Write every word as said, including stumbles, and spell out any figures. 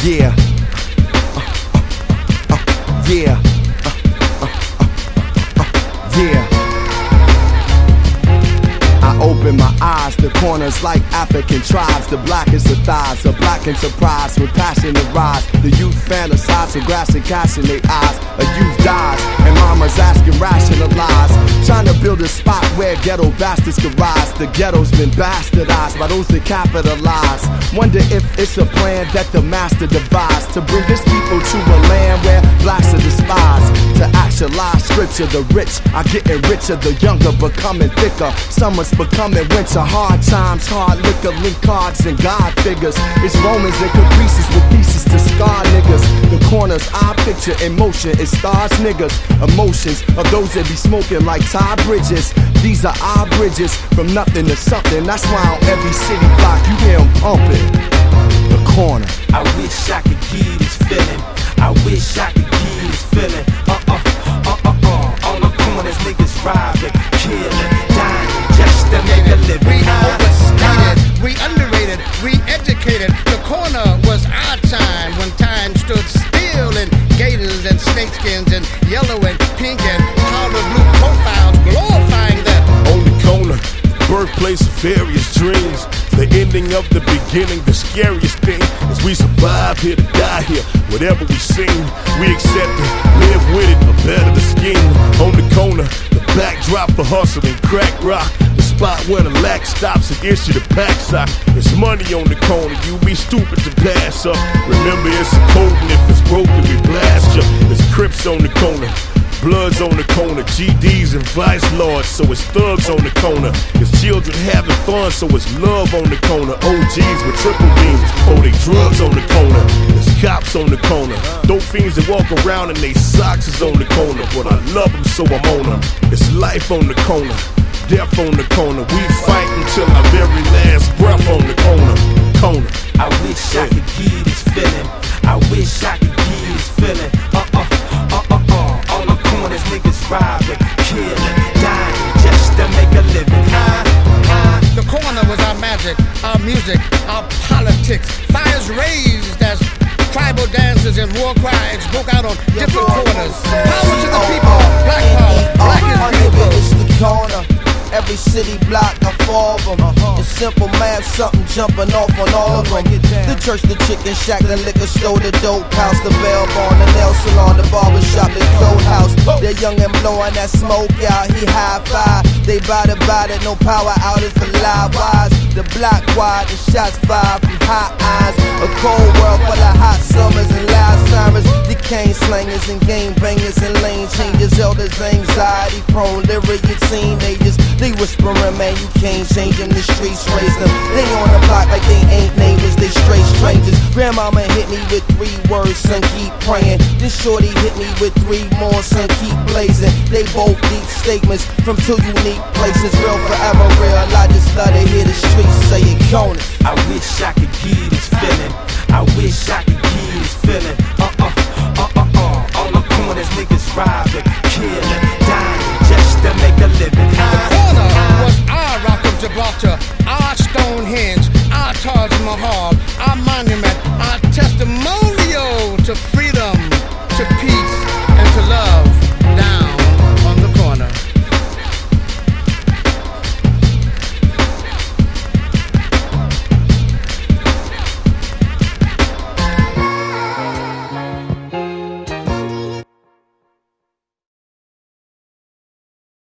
Yeah. Uh, uh, uh, uh, yeah. Uh, uh, uh, uh, yeah. I open my eyes, the corners like African tribes. The blackest of thighs, a black enterprise with passion to rise. The youth fantasize with grass and cash in their eyes. A youth dies, and mama's asking rationalize. Trying to build a spot where ghetto bastards could rise. The ghetto's been bastardized by those that capitalize. Wonder if it's a plan that the master devised to bring his people to a land where blacks are despised. To actualize scripture, the rich are getting richer, the younger becoming thicker. Summer's becoming winter, hard times, hard liquor, link cards and God figures. It's Romans and caprices with pieces to scar niggas. The corners I picture in motion is stars niggas. Emotions of those that be smoking like Todd Bridges. These are our bridges from nothing to something. That's why on every city block you hear them pumping. The corner. I wish I could give this feeling. I wish I could give this feeling. Uh uh uh uh uh. On the corners niggas robbing, killing, dying just to make a living. We overstated, we underrated, we educated. The corner was our time when time stood still in gators and snakeskins and yellow and pink and powder blue profiles glorifying that. On the corner, birthplace of various dreams. The ending of the beginning, the scariest thing is we survive here to die here. Whatever we sing, we accept it, live with it, or better the scheme. On the corner, the backdrop for hustling, crack rock. The spot where the lack stops and issue the pack sock. It's money on the corner, you be stupid to pass up. Remember it's a code and if it's broken we blast ya. It's Crips on the corner, Bloods on the corner, G Ds and Vice Lords, so it's thugs on the corner. It's children having fun, so it's love on the corner. O Gs with triple beams, oh they drugs on the corner. It's cops on the corner, dope fiends that walk around and they socks is on the corner. But I love them so I'm on them. It's life on the corner, death on the corner. We fight until our very last breath on the corner. Corner. I wish I could give this feeling. I wish I could give this feeling. Uh uh uh uh uh. On the corners niggas robbing, killing, dying just to make a living. Uh, uh. The corner was our magic, our music, our politics. Fires raised as tribal dances and war cries broke out on different corners. Power to the people, black power, black is beautiful. It's the corner. Every city block, a four of them. It's simple math, something jumping off on all of them. The church, the chicken shack, the liquor store, the dope house, the bell barn, the nail salon, the barbershop, the coat house. They're young and blowing that smoke out, he high five. They bout it, bout it, no power outage for live wires. The block wide, the shots fired from hot eyes. A cold world full of hot summers and loud sirens. Decaying slangers and game bangers and lane changers. Elders, anxiety prone, lyric teenagers. They whispering, man, you can't change them. The streets raise them. They on the block like they ain't neighbors, they straight strangers. Grandmama hit me with three words, son, keep praying. This shorty hit me with three more, son, keep blazing. They both deep statements from two unique places. Real forever real, I just love to hear the streets say it corner. I wish I could give this feeling. I wish I could give this feeling. Uh uh uh uh uh. On the corners niggas robbing, killing, dying just to make a living. The corner was our Rock of Gibraltar,